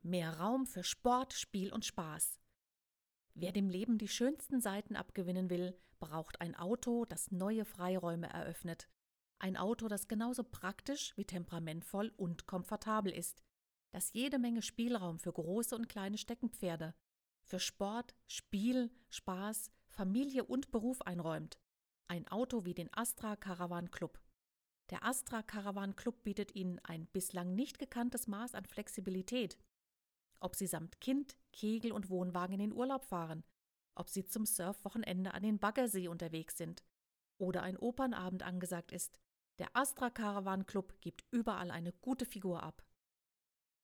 mehr Raum für Sport, Spiel und Spaß. Wer dem Leben die schönsten Seiten abgewinnen will, braucht ein Auto, das neue Freiräume eröffnet. Ein Auto, das genauso praktisch wie temperamentvoll und komfortabel ist, das jede Menge Spielraum für große und kleine Steckenpferde, für Sport, Spiel, Spaß, Familie und Beruf einräumt. Ein Auto wie den Astra Caravan Club. Der Astra Caravan Club bietet Ihnen ein bislang nicht gekanntes Maß an Flexibilität. Ob Sie samt Kind, Kegel und Wohnwagen in den Urlaub fahren, ob Sie zum Surfwochenende an den Baggersee unterwegs sind oder ein Opernabend angesagt ist, der Astra Caravan Club gibt überall eine gute Figur ab.